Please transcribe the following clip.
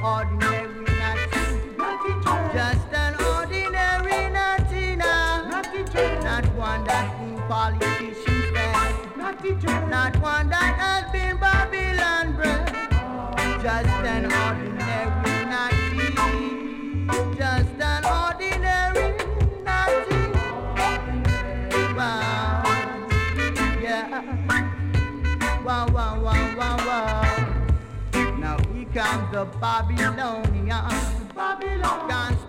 ordinary naughty, just an ordinary naughty now. Not one that in politicians stand, not one that has been Babylon bred. Just an ordinary naughty, just an ordinary naughty. Wow, yeah. Wow, wow, wow, wow, wow. Now here comes the Babylonian. Babylon.